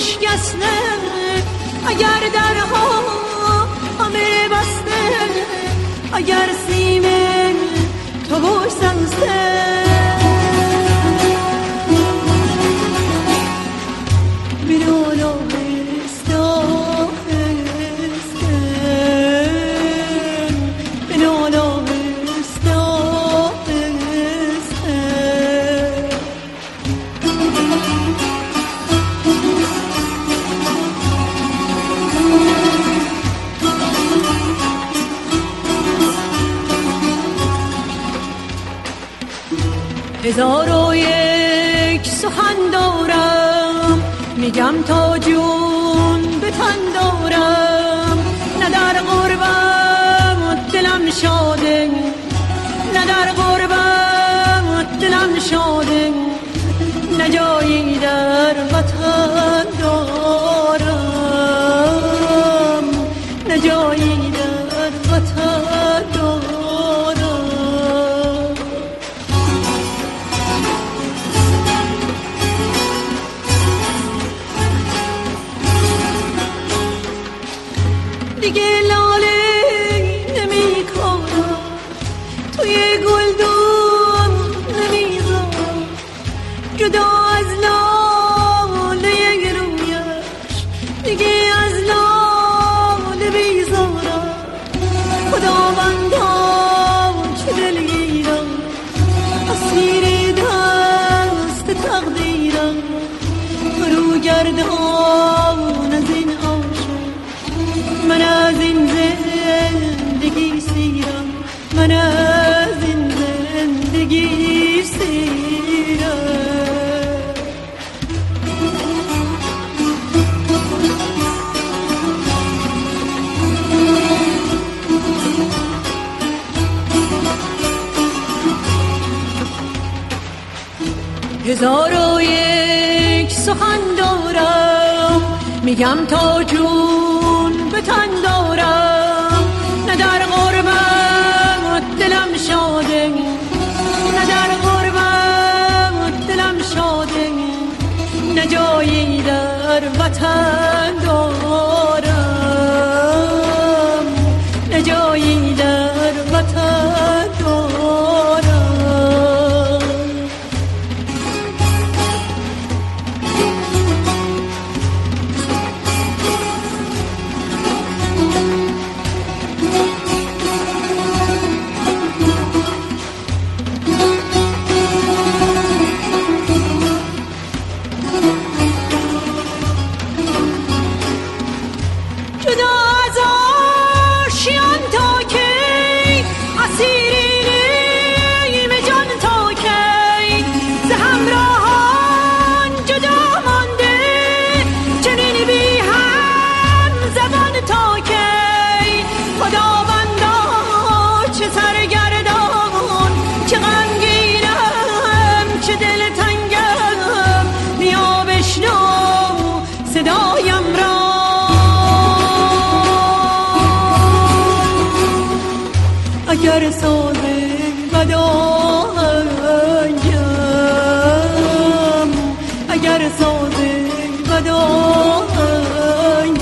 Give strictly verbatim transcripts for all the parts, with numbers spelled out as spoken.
بشکسته، اگر درها همه بسته، اگر سیم تو بشسته. هزار و یک سخن دارم، میگم تا جون به تن دارم. نه در غربم دلم شاده، نه در غربم دلم شاده، نه جایی در وطن دارم، نه جایی در وطن دارم. دیگه لاله نمی کنم، توی گلدون نمی زارم، جدا از لاله رویش دیگه از لاله بیزارم. خداوندا چه دلگیرم، اسیر دست تقدیرم، فرو گردان از این من از این زندگی سیرم، من از این زندگی سیرم. هزار و یک سخن دارم، میگم تا جون به تن دارم. نه در غربم دلم شاده، نه در غربم دلم شاده، نه جایی در وطن دارم، نه جایی در وطن دارم. اگر ساز بدایم، اگر ساز بدایم،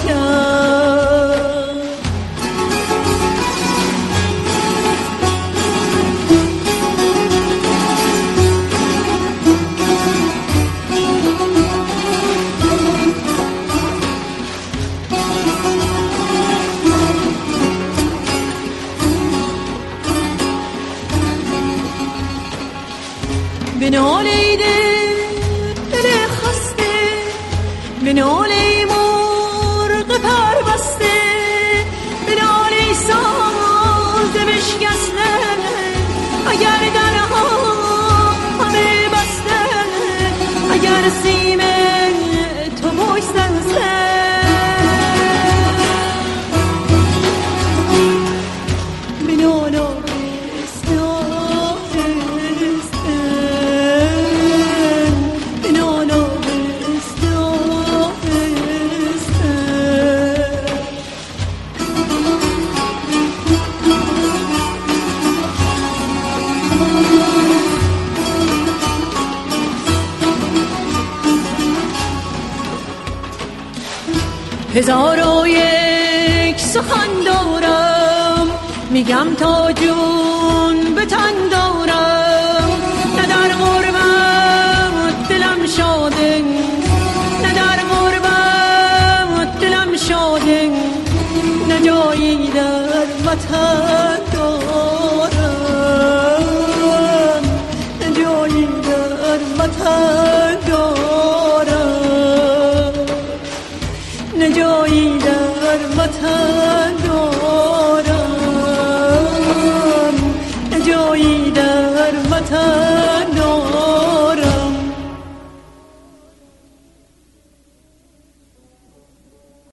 به ناله دل خسته، به ناله مرغ پربسته، به ناله ساز بشکسته، اگر درها همه بسته، اگر سیم تو بشسته. به ناله Oh هزار و یک سخن دارم، میگم تا جون به تن دارم. نه در غربت دلم شاده، نه در غربت دلم شاده، نه جایی در وطن دارم، نه جایی در وطن